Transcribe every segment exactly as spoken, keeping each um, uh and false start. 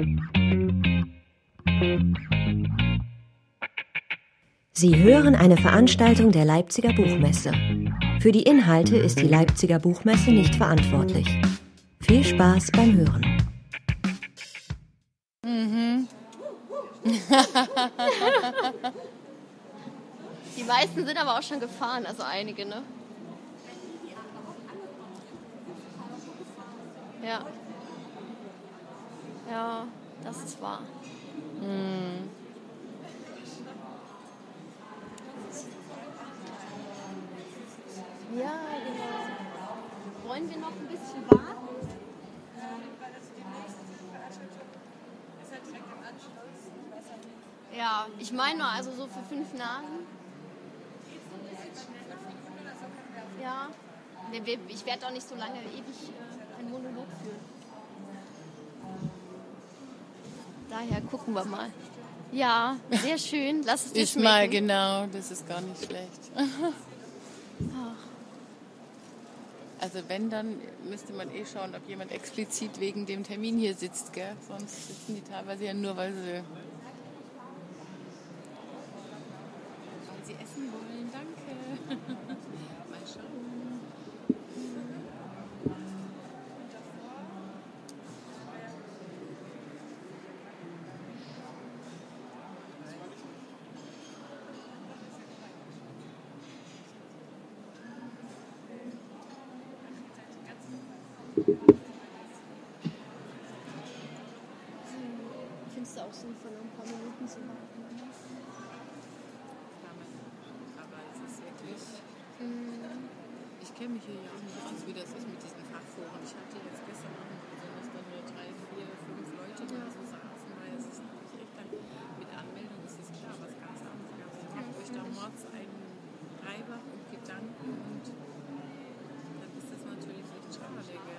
Sie hören eine Veranstaltung der Leipziger Buchmesse. Für die Inhalte ist die Leipziger Buchmesse nicht verantwortlich. Viel Spaß beim Hören. Mhm. Die meisten sind aber auch schon gefahren, also einige, ne? Ja. Ja, das ist wahr. Mhm. Ja, genau. Wollen wir noch ein bisschen warten? Ja, ich meine mal, also so für fünf Namen. Ja, ich werde auch nicht so lange ewig äh, einen Monolog führen. Daher gucken wir mal. Ja, sehr schön. Lass es dir schmecken. Mal genau, das ist gar nicht schlecht. Ach. Also wenn, dann müsste man eh schauen, ob jemand explizit wegen dem Termin hier sitzt, gell? Sonst sitzen die teilweise ja nur, weil sie, weil sie essen wollen. Danke. Mal schauen. Findest du auch sinnvoll, ein paar Minuten zu warten? Aber es ist wirklich... Mhm. Ich kenne mich hier ja auch nicht aus, wie das ist mit diesen Fachforen. Ich hatte jetzt gestern Abend gesehen, dass da nur drei, vier, fünf Leute da so saßen, weil es ist natürlich echt dann mit Anmeldung ist es klar, was ganz anderes. Ihr macht euch da mords einen Reibach und Gedanken und dann ist das natürlich echt schade, gell?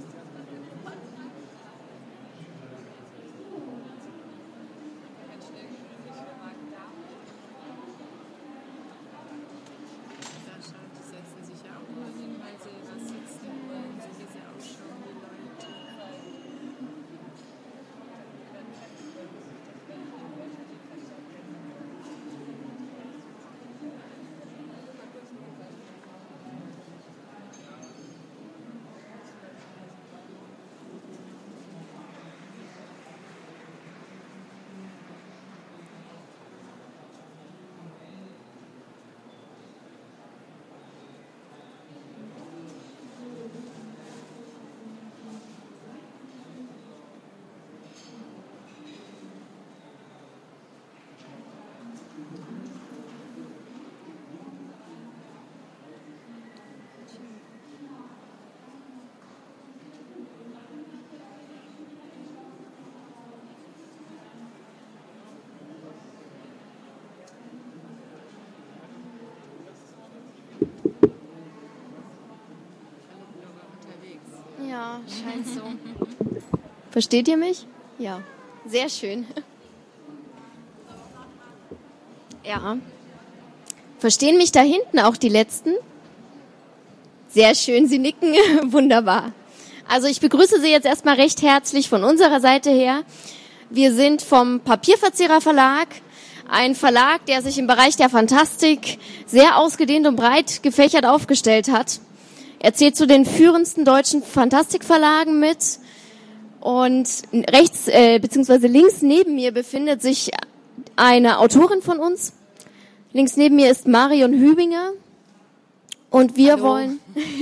Ja, scheint so. Versteht ihr mich? Ja, sehr schön. Ja. Verstehen mich da hinten auch die Letzten? Sehr schön, Sie nicken. Wunderbar. Also ich begrüße Sie jetzt erstmal recht herzlich von unserer Seite her. Wir sind vom Papierverzehrer Verlag, ein Verlag, der sich im Bereich der Fantastik sehr ausgedehnt und breit gefächert aufgestellt hat. Er zählt zu den führendsten deutschen Fantastikverlagen mit. Und rechts äh, bzw. links neben mir befindet sich eine Autorin von uns. Links neben mir ist Marion Hübinger. Und wir Hallo. wollen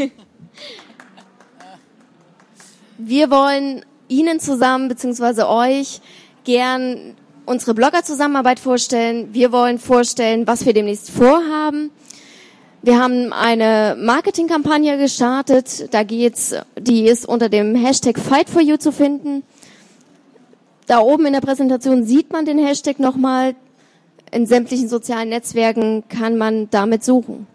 wir wollen Ihnen zusammen bzw. euch gern unsere Blogger-Zusammenarbeit vorstellen. Wir wollen vorstellen, was wir demnächst vorhaben. Wir haben eine Marketingkampagne gestartet. Da geht's, die ist unter dem Hashtag Fight for You zu finden. Da oben in der Präsentation sieht man den Hashtag nochmal. In sämtlichen sozialen Netzwerken kann man damit suchen.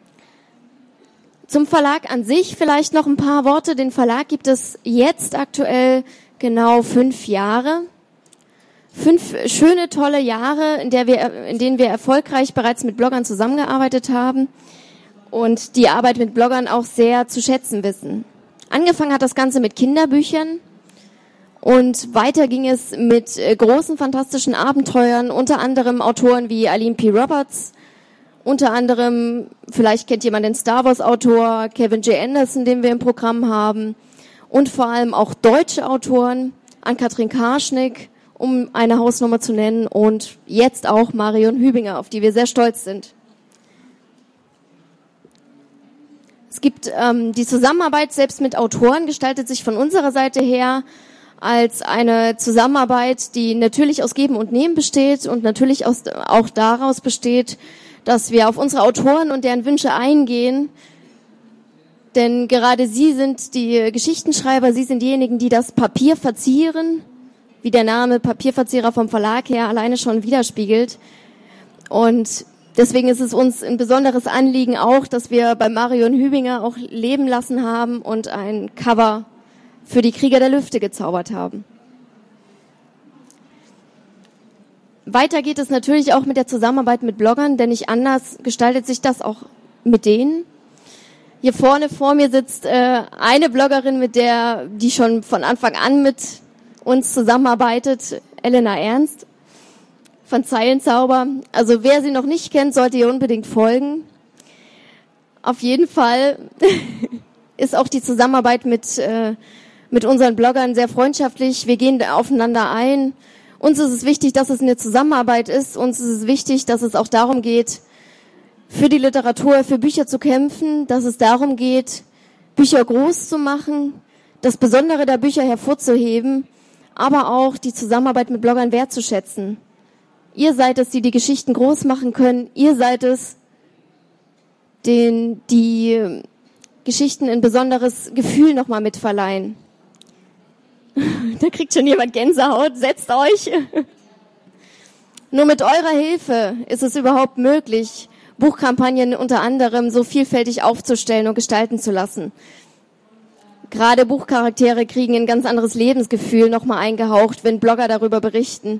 Zum Verlag an sich vielleicht noch ein paar Worte. Den Verlag gibt es jetzt aktuell genau fünf Jahre. Fünf schöne, tolle Jahre, in, der wir, in denen wir erfolgreich bereits mit Bloggern zusammengearbeitet haben und die Arbeit mit Bloggern auch sehr zu schätzen wissen. Angefangen hat das Ganze mit Kinderbüchern Und weiter ging es mit äh, großen fantastischen Abenteuern, unter anderem Autoren wie Aline P. Roberts, unter anderem, vielleicht kennt jemand den Star Wars Autor Kevin J. Anderson, den wir im Programm haben, und vor allem auch deutsche Autoren, Ann-Kathrin Karschnick, um eine Hausnummer zu nennen, und jetzt auch Marion Hübinger, auf die wir sehr stolz sind. Es gibt ähm, die Zusammenarbeit selbst mit Autoren, gestaltet sich von unserer Seite her als eine Zusammenarbeit, die natürlich aus Geben und Nehmen besteht und natürlich aus, auch daraus besteht, dass wir auf unsere Autoren und deren Wünsche eingehen. Denn gerade sie sind die Geschichtenschreiber, sie sind diejenigen, die das Papier verzieren, wie der Name Papierverzieher vom Verlag her alleine schon widerspiegelt. Und deswegen ist es uns ein besonderes Anliegen auch, dass wir bei Marion Hübinger auch leben lassen haben und ein Cover für die Krieger der Lüfte gezaubert haben. Weiter geht es natürlich auch mit der Zusammenarbeit mit Bloggern, denn nicht anders gestaltet sich das auch mit denen. Hier vorne vor mir sitzt äh, eine Bloggerin, mit der, die schon von Anfang an mit uns zusammenarbeitet, Elena Ernst von Zeilenzauber. Also wer sie noch nicht kennt, sollte ihr unbedingt folgen. Auf jeden Fall ist auch die Zusammenarbeit mit äh, mit unseren Bloggern sehr freundschaftlich. Wir gehen aufeinander ein. Uns ist es wichtig, dass es eine Zusammenarbeit ist. Uns ist es wichtig, dass es auch darum geht, für die Literatur, für Bücher zu kämpfen, dass es darum geht, Bücher groß zu machen, das Besondere der Bücher hervorzuheben, aber auch die Zusammenarbeit mit Bloggern wertzuschätzen. Ihr seid es, die die Geschichten groß machen können. Ihr seid es, den die Geschichten ein besonderes Gefühl nochmal mitverleihen. Da kriegt schon jemand Gänsehaut. Setzt euch. Nur mit eurer Hilfe ist es überhaupt möglich, Buchkampagnen unter anderem so vielfältig aufzustellen und gestalten zu lassen. Gerade Buchcharaktere kriegen ein ganz anderes Lebensgefühl nochmal eingehaucht, wenn Blogger darüber berichten.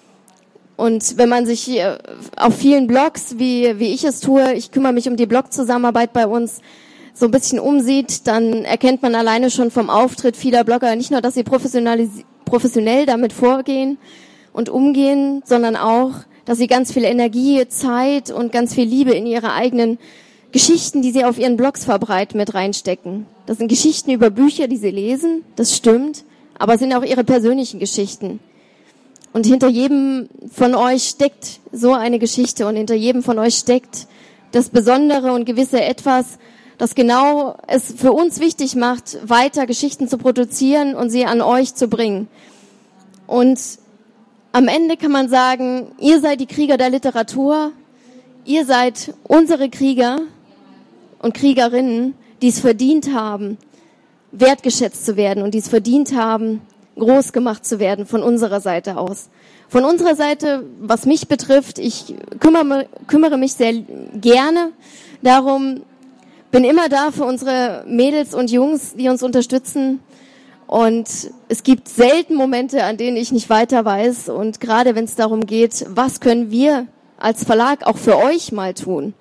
Und wenn man sich auf vielen Blogs, wie, wie ich es tue, ich kümmere mich um die Blog-Zusammenarbeit bei uns, so ein bisschen umsieht, dann erkennt man alleine schon vom Auftritt vieler Blogger nicht nur, dass sie professionell damit vorgehen und umgehen, sondern auch, dass sie ganz viel Energie, Zeit und ganz viel Liebe in ihre eigenen Geschichten, die sie auf ihren Blogs verbreiten, mit reinstecken. Das sind Geschichten über Bücher, die sie lesen, das stimmt, aber es sind auch ihre persönlichen Geschichten. Und hinter jedem von euch steckt so eine Geschichte und hinter jedem von euch steckt das Besondere und gewisse Etwas, das genau es für uns wichtig macht, weiter Geschichten zu produzieren und sie an euch zu bringen. Und am Ende kann man sagen, ihr seid die Krieger der Literatur, ihr seid unsere Krieger und Kriegerinnen, die es verdient haben, wertgeschätzt zu werden und die es verdient haben, groß gemacht zu werden von unserer Seite aus. Von unserer Seite, was mich betrifft, ich kümmere, kümmere mich sehr gerne darum, bin immer da für unsere Mädels und Jungs, die uns unterstützen. Und es gibt selten Momente, an denen ich nicht weiter weiß. Und gerade wenn es darum geht, was können wir als Verlag auch für euch mal tun,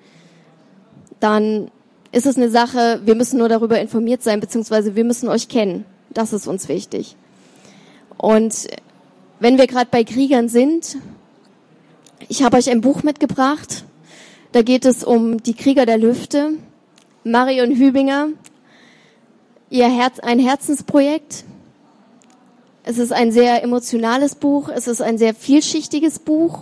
dann ist es eine Sache, wir müssen nur darüber informiert sein, beziehungsweise wir müssen euch kennen. Das ist uns wichtig. Und wenn wir gerade bei Kriegern sind, ich habe euch ein Buch mitgebracht. Da geht es um die Krieger der Lüfte. Marion Hübinger, ihr Herz, ein Herzensprojekt. Es ist ein sehr emotionales Buch, es ist ein sehr vielschichtiges Buch.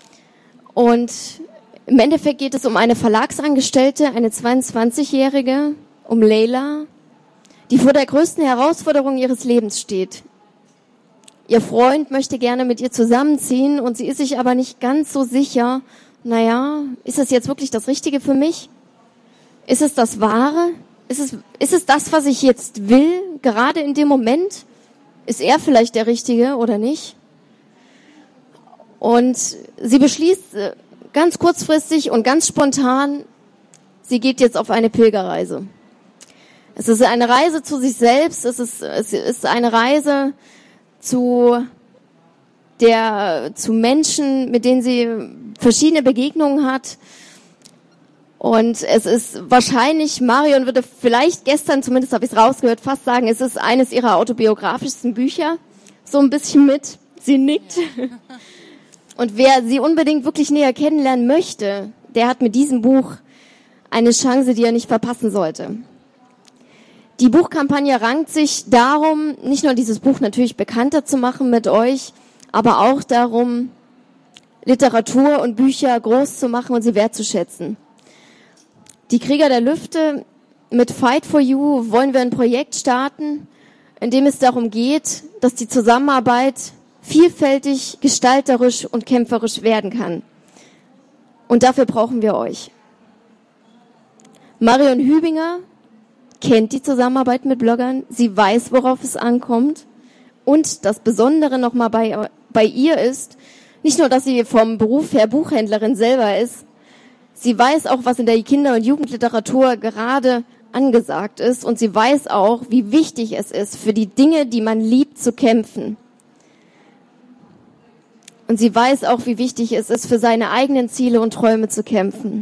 Und im Endeffekt geht es um eine Verlagsangestellte, eine zweiundzwanzigjährige, um Leila, die vor der größten Herausforderung ihres Lebens steht. Ihr Freund möchte gerne mit ihr zusammenziehen und sie ist sich aber nicht ganz so sicher, naja, ist das jetzt wirklich das Richtige für mich? Ist es das Wahre? Ist es, ist es das, was ich jetzt will, gerade in dem Moment? Ist er vielleicht der Richtige oder nicht? Und sie beschließt ganz kurzfristig und ganz spontan, sie geht jetzt auf eine Pilgerreise. Es ist eine Reise zu sich selbst, es ist, es ist eine Reise zu der, zu Menschen, mit denen sie verschiedene Begegnungen hat. Und es ist wahrscheinlich, Marion würde vielleicht gestern, zumindest habe ich es rausgehört, fast sagen, es ist eines ihrer autobiografischsten Bücher. so ein bisschen mit. Sie nickt. Und wer sie unbedingt wirklich näher kennenlernen möchte, der hat mit diesem Buch eine Chance, die er nicht verpassen sollte. Die Buchkampagne rankt sich darum, nicht nur dieses Buch natürlich bekannter zu machen mit euch, aber auch darum, Literatur und Bücher groß zu machen und sie wertzuschätzen. Die Krieger der Lüfte mit Fight for You wollen wir ein Projekt starten, in dem es darum geht, dass die Zusammenarbeit vielfältig, gestalterisch und kämpferisch werden kann. Und dafür brauchen wir euch. Marion Hübinger kennt die Zusammenarbeit mit Bloggern. Sie weiß, worauf es ankommt. Und das Besondere nochmal bei, bei ihr ist, nicht nur, dass sie vom Beruf her Buchhändlerin selber ist, sie weiß auch, was in der Kinder- und Jugendliteratur gerade angesagt ist. Und sie weiß auch, wie wichtig es ist, für die Dinge, die man liebt, zu kämpfen. Und sie weiß auch, wie wichtig es ist, für seine eigenen Ziele und Träume zu kämpfen.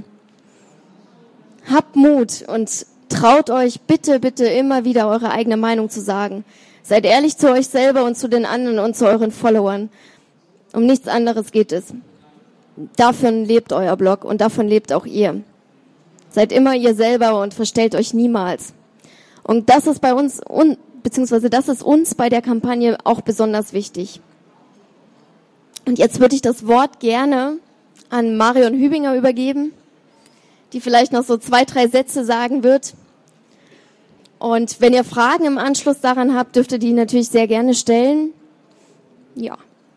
Habt Mut und traut euch bitte, bitte immer wieder eure eigene Meinung zu sagen. Seid ehrlich zu euch selber und zu den anderen und zu euren Followern. Um nichts anderes geht es. Davon lebt euer Blog und davon lebt auch ihr. Seid immer ihr selber und verstellt euch niemals. Und das ist bei uns, beziehungsweise das ist uns bei der Kampagne auch besonders wichtig. Und jetzt würde ich das Wort gerne an Marion Hübinger übergeben, die vielleicht noch so zwei, drei Sätze sagen wird. Und wenn ihr Fragen im Anschluss daran habt, dürft ihr die natürlich sehr gerne stellen. Ja.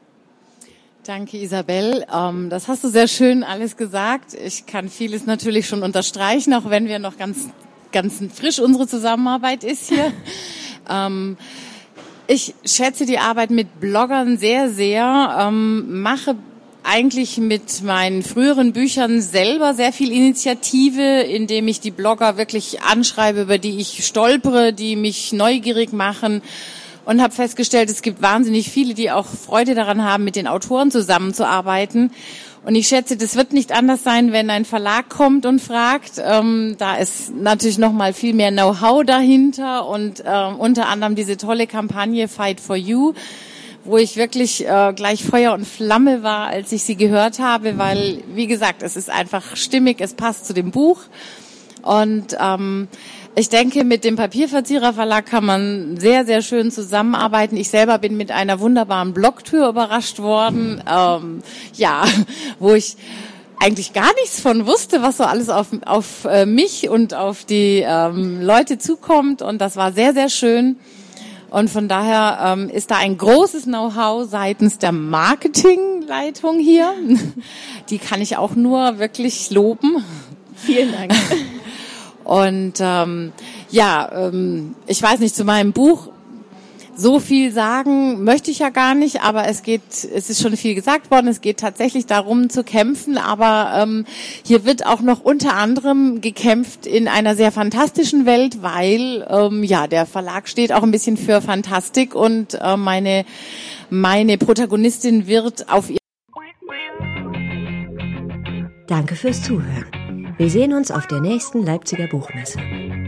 Danke, Isabel. Ähm, das hast du sehr schön alles gesagt. Ich kann vieles natürlich schon unterstreichen, auch wenn wir noch ganz, ganz frisch unsere Zusammenarbeit ist hier. ähm, Ich schätze die Arbeit mit Bloggern sehr, sehr, ähm, mache eigentlich mit meinen früheren Büchern selber sehr viel Initiative, indem ich die Blogger wirklich anschreibe, über die ich stolpere, die mich neugierig machen, und habe festgestellt, es gibt wahnsinnig viele, die auch Freude daran haben, mit den Autoren zusammenzuarbeiten. Und ich schätze, das wird nicht anders sein, wenn ein Verlag kommt und fragt. Ähm, da ist natürlich noch mal viel mehr Know-how dahinter und äh, unter anderem diese tolle Kampagne Fight for You, wo ich wirklich äh, gleich Feuer und Flamme war, als ich sie gehört habe, weil, wie gesagt, es ist einfach stimmig, es passt zu dem Buch. Und ähm, ich denke, mit dem Papierverzierer Verlag kann man sehr, sehr schön zusammenarbeiten. Ich selber bin mit einer wunderbaren Blogtür überrascht worden, ähm, ja, wo ich eigentlich gar nichts von wusste, was so alles auf, auf äh, mich und auf die ähm, Leute zukommt. Und das war sehr, sehr schön. Und von daher ähm, ist da ein großes Know-how seitens der Marketingleitung hier. Die kann ich auch nur wirklich loben. Vielen Dank. Und ähm, ja, ähm, ich weiß nicht, zu meinem Buch so viel sagen möchte ich ja gar nicht, aber es geht, es ist schon viel gesagt worden, es geht tatsächlich darum zu kämpfen, aber ähm, hier wird auch noch unter anderem gekämpft in einer sehr fantastischen Welt, weil ähm, ja der Verlag steht auch ein bisschen für Fantastik und äh, meine meine Protagonistin wird auf ihr. Danke fürs Zuhören. Wir sehen uns auf der nächsten Leipziger Buchmesse.